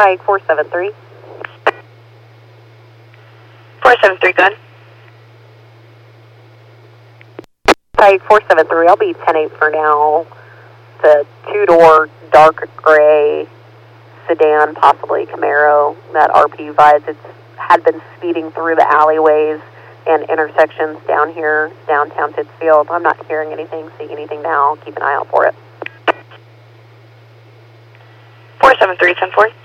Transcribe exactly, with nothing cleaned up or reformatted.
Pike four seven three. four seven three, go ahead. Pike four seven three, I'll be ten eight for now. It's a two-door, dark gray sedan, possibly Camaro, that R P Vides. It's had been speeding through the alleyways and intersections down here, downtown Pittsfield. I'm not hearing anything, seeing anything now. Keep an eye out for it. four seven three, ten four.